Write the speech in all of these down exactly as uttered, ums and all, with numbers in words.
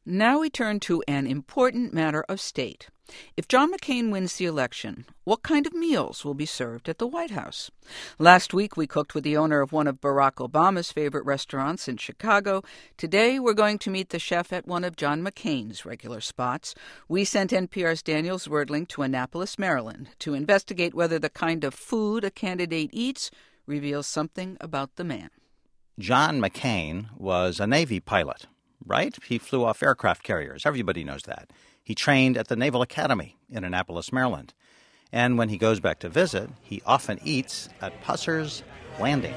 Now we turn to an important matter of state. If John McCain wins the election, what kind of meals will be served at the White House? Last week, we cooked with the owner of one of Barack Obama's favorite restaurants in Chicago. Today, we're going to meet the chef at one of John McCain's regular spots. We sent N P R's Daniel Zwerdling to Annapolis, Maryland, to investigate whether the kind of food a candidate eats reveals something about the man. John McCain was a Navy pilot, right? He flew off aircraft carriers. Everybody knows that. He trained at the Naval Academy in Annapolis, Maryland. And when he goes back to visit, he often eats at Pusser's Landing.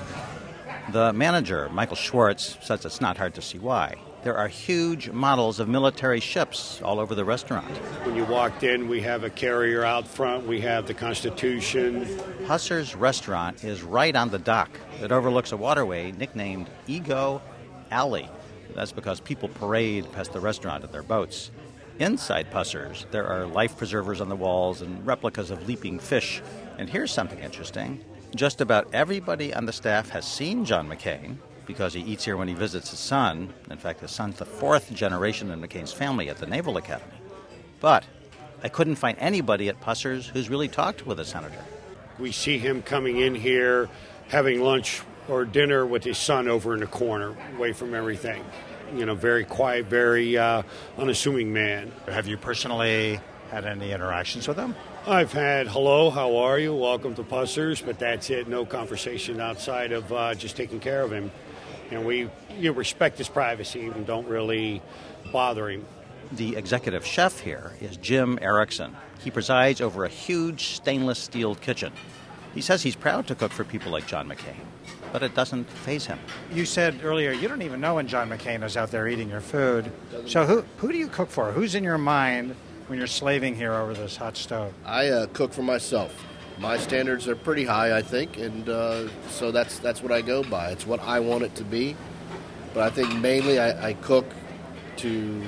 The manager, Michael Schwartz, says it's not hard to see why. There are huge models of military ships all over the restaurant. When you walked in, we have a carrier out front. We have the Constitution. Pusser's restaurant is right on the dock. It overlooks a waterway nicknamed Ego Alley. That's because people parade past the restaurant in their boats. Inside Pusser's, there are life preservers on the walls and replicas of leaping fish. And here's something interesting. Just about everybody on the staff has seen John McCain because he eats here when he visits his son. In fact, his son's the fourth generation in McCain's family at the Naval Academy. But I couldn't find anybody at Pusser's who's really talked with a senator. We see him coming in here, having lunch or dinner with his son over in the corner, away from everything. You know, very quiet, very uh, unassuming man. Have you personally had any interactions with him? I've had, hello, how are you? Welcome to Pusser's, but that's it. No conversation outside of uh, just taking care of him. And we you know, respect his privacy and don't really bother him. The executive chef here is Jim Erickson. He presides over a huge stainless steel kitchen. He says he's proud to cook for people like John McCain, but it doesn't faze him. You said earlier you don't even know when John McCain is out there eating your food. So who who do you cook for? Who's in your mind when you're slaving here over this hot stove? I uh, cook for myself. My standards are pretty high, I think, and uh, so that's that's what I go by. It's what I want it to be. But I think mainly I, I cook to,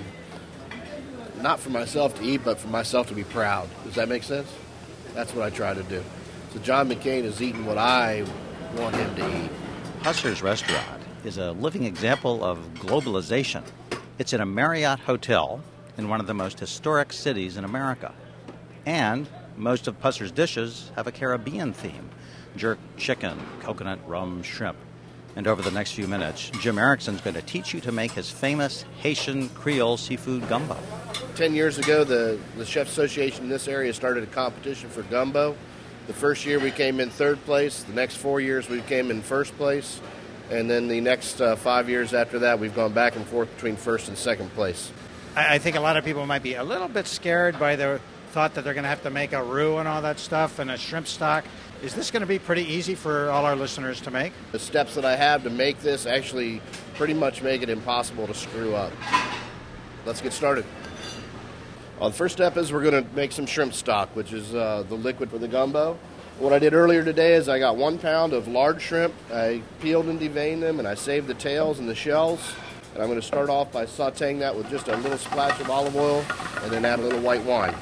not for myself to eat, but for myself to be proud. Does that make sense? That's what I try to do. So John McCain is eating what I want him to eat. Pusser's restaurant is a living example of globalization. It's in a Marriott hotel in one of the most historic cities in America. And most of Pusser's dishes have a Caribbean theme: jerk chicken, coconut rum shrimp. And over the next few minutes, Jim Erickson's going to teach you to make his famous Haitian Creole seafood gumbo. Ten years ago, the, the Chef Association in this area started a competition for gumbo. The first year we came in third place. The next four years we came in first place. And then the next uh, five years after that, we've gone back and forth between first and second place. I, I think a lot of people might be a little bit scared by the thought that they're going to have to make a roux and all that stuff and a shrimp stock. Is this going to be pretty easy for all our listeners to make? The steps that I have to make this actually pretty much make it impossible to screw up. Let's get started. Well, the first step is we're going to make some shrimp stock, which is uh, the liquid for the gumbo. What I did earlier today is I got one pound of large shrimp. I peeled and deveined them, and I saved the tails and the shells. And I'm going to start off by sautéing that with just a little splash of olive oil and then add a little white wine.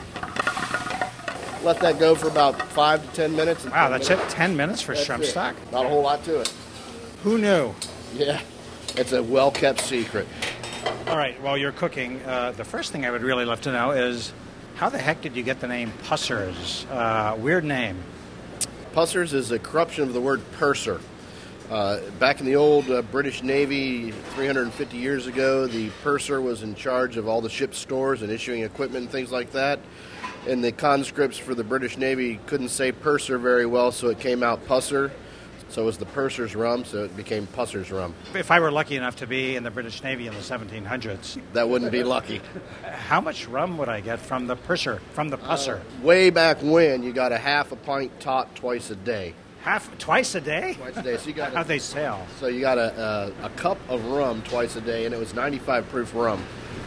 Let that go for about five to ten minutes. Wow, that's minutes. it? Ten minutes for That's shrimp it. stock? Not a whole lot to it. Who knew? Yeah, it's a well-kept secret. All right, while you're cooking, uh, the first thing I would really love to know is how the heck did you get the name Pusser's? Uh, weird name. Pusser's is a corruption of the word purser. Uh, back in the old uh, British Navy, three hundred fifty years ago, the purser was in charge of all the ship's stores and issuing equipment and things like that. And the conscripts for the British Navy couldn't say purser very well, so it came out Pusser. So it was the purser's rum, so it became Pusser's rum. If I were lucky enough to be in the British Navy in the seventeen hundreds, that wouldn't be lucky. How much rum would I get from the purser, from the pusser? Uh, way back when, you got a half a pint tot twice a day. Half, twice a day? Twice a day. So you got How'd they sail? So you got a, a, a cup of rum twice a day, and it was ninety-five proof rum.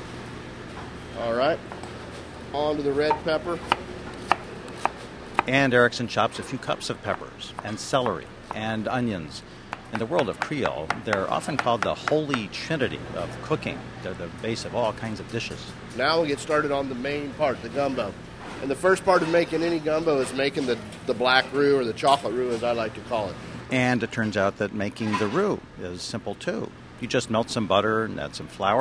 All right. On to the red pepper. And Erickson chops a few cups of peppers and celery and onions. In the world of Creole, they're often called the holy trinity of cooking. They're the base of all kinds of dishes. Now we'll get started on the main part, the gumbo. And the first part of making any gumbo is making the, the black roux, or the chocolate roux, as I like to call it. And it turns out that making the roux is simple, too. You just melt some butter and add some flour,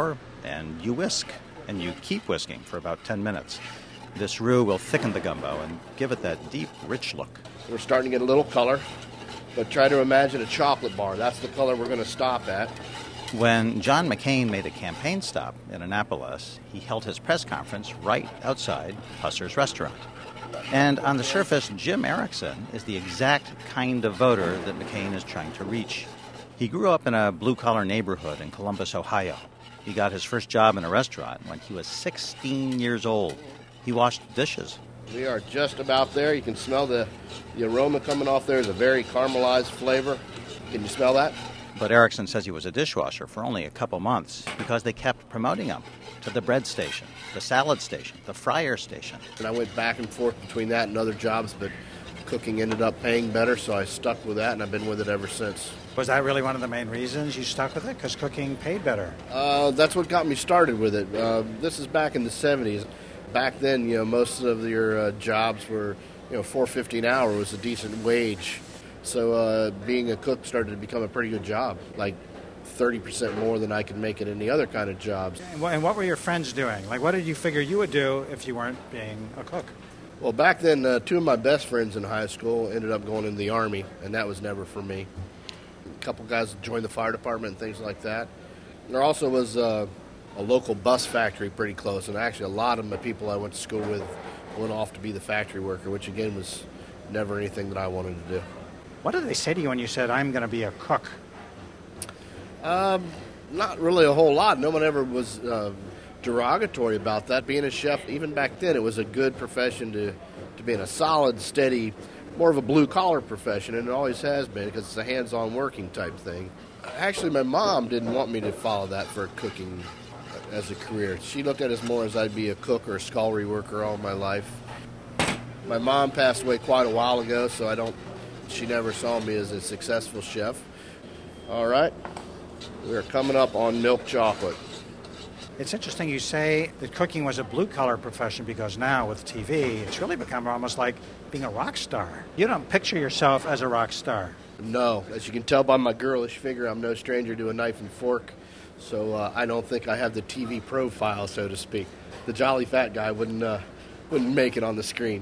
and you whisk, and you keep whisking for about ten minutes. This roux will thicken the gumbo and give it that deep, rich look. We're starting to get a little color, but try to imagine a chocolate bar. That's the color we're going to stop at. When John McCain made a campaign stop in Annapolis, he held his press conference right outside Pusser's restaurant. And on the surface, Jim Erickson is the exact kind of voter that McCain is trying to reach. He grew up in a blue-collar neighborhood in Columbus, Ohio. He got his first job in a restaurant when he was sixteen years old. He washed dishes. We are just about there. You can smell the, the aroma coming off there. It's a very caramelized flavor. Can you smell that? But Erickson says he was a dishwasher for only a couple months because they kept promoting him to the bread station, the salad station, the fryer station. And I went back and forth between that and other jobs, but cooking ended up paying better, so I stuck with that, and I've been with it ever since. Was that really one of the main reasons you stuck with it? Because cooking paid better? Uh, that's what got me started with it. Uh, this is back in the seventies. Back then, you know, most of your uh, jobs were, you know, four fifty an hour was a decent wage. So uh, being a cook started to become a pretty good job, like thirty percent more than I could make at any other kind of jobs. And what were your friends doing? Like, what did you figure you would do if you weren't being a cook? Well, back then, uh, two of my best friends in high school ended up going in the Army, and that was never for me. A couple guys joined the fire department and things like that. There also was uh, a local bus factory pretty close, and actually a lot of the people I went to school with went off to be the factory worker, which again was never anything that I wanted to do. What did they say to you when you said, I'm going to be a cook? Um, not really a whole lot. No one ever was uh, derogatory about that. Being a chef, even back then, it was a good profession to, to be in a solid, steady, more of a blue-collar profession, and it always has been because it's a hands-on working type thing. Actually, my mom didn't want me to follow that for cooking as a career. She looked at it as more as I'd be a cook or a scullery worker all my life. My mom passed away quite a while ago, so I don't. She never saw me as a successful chef. All right, we're coming up on milk chocolate. It's interesting you say that cooking was a blue-collar profession because now with T V, it's really become almost like being a rock star. You don't picture yourself as a rock star. No. As you can tell by my girlish figure, I'm no stranger to a knife and fork, so uh, I don't think I have the T V profile, so to speak. The jolly fat guy wouldn't, uh, wouldn't make it on the screen.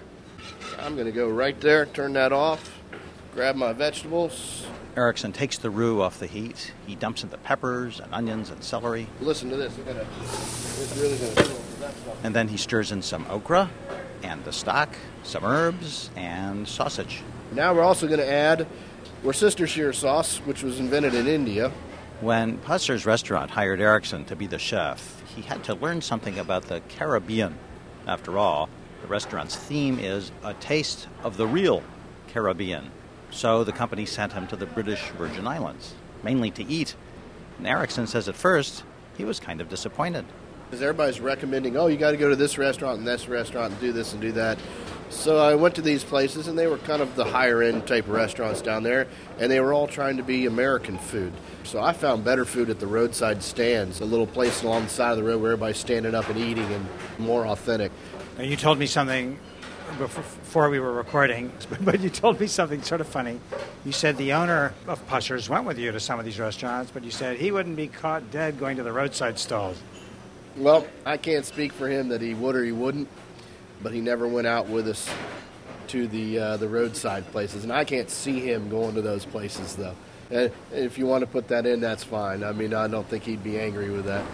I'm going to go right there, turn that off, grab my vegetables. Erickson takes the roux off the heat. He dumps in the peppers and onions and celery. Listen to this. Gonna, it's really going to fill that stuff. And then he stirs in some okra and the stock, some herbs, and sausage. Now we're also going to add Worcestershire sauce, which was invented in India. When Pusser's restaurant hired Erickson to be the chef, he had to learn something about the Caribbean. After all, the restaurant's theme is a taste of the real Caribbean. So the company sent him to the British Virgin Islands, mainly to eat. And Erickson says at first he was kind of disappointed. Because everybody's recommending, oh, you got to go to this restaurant and this restaurant and do this and do that. So I went to these places, and they were kind of the higher-end type restaurants down there, and they were all trying to be American food. So I found better food at the roadside stands, a little place along the side of the road where everybody's standing up and eating and more authentic. Now, you told me something before we were recording, but you told me something sort of funny. You said the owner of Pusser's went with you to some of these restaurants, but you said he wouldn't be caught dead going to the roadside stalls. Well, I can't speak for him that he would or he wouldn't, but he never went out with us to the uh, the roadside places, and I can't see him going to those places, though. And if you want to put that in, that's fine. I mean, I don't think he'd be angry with that.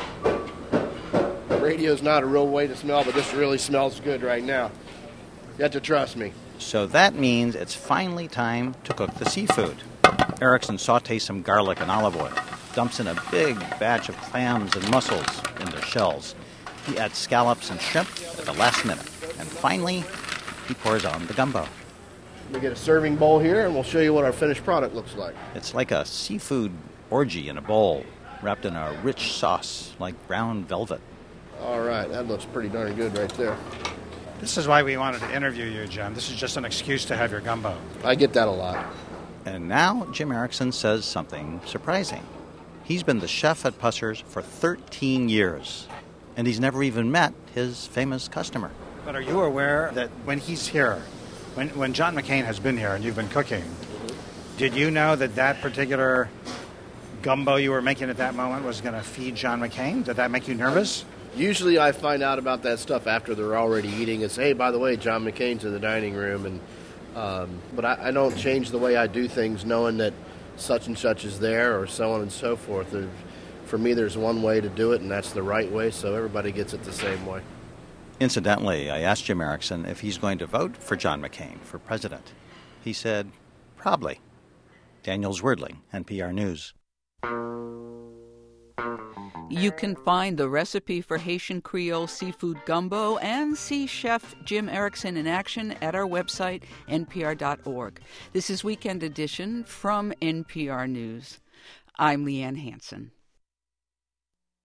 Radio's not a real way to smell, but this really smells good right now. You have to trust me. So that means it's finally time to cook the seafood. Erickson sautés some garlic and olive oil, dumps in a big batch of clams and mussels in their shells. He adds scallops and shrimp at the last minute. And finally, he pours on the gumbo. We get a serving bowl here, and we'll show you what our finished product looks like. It's like a seafood orgy in a bowl, wrapped in a rich sauce like brown velvet. All right, that looks pretty darn good right there. This is why we wanted to interview you, Jim. This is just an excuse to have your gumbo. I get that a lot. And now Jim Erickson says something surprising. He's been the chef at Pusser's for thirteen years, and he's never even met his famous customer. But are you aware that when he's here, when, when John McCain has been here and you've been cooking, did you know that that particular gumbo you were making at that moment was going to feed John McCain? Did that make you nervous? Usually I find out about that stuff after they're already eating. It's, hey, by the way, John McCain's in the dining room. and um, But I, I don't change the way I do things knowing that such and such is there or so on and so forth. There, for me, there's one way to do it, and that's the right way, so everybody gets it the same way. Incidentally, I asked Jim Erickson if he's going to vote for John McCain for president. He said, probably. Daniel Zwerdling, N P R News. You can find the recipe for Haitian Creole seafood gumbo and see Chef Jim Erickson in action at our website, N P R dot org. This is Weekend Edition from N P R News. I'm Leanne Hansen.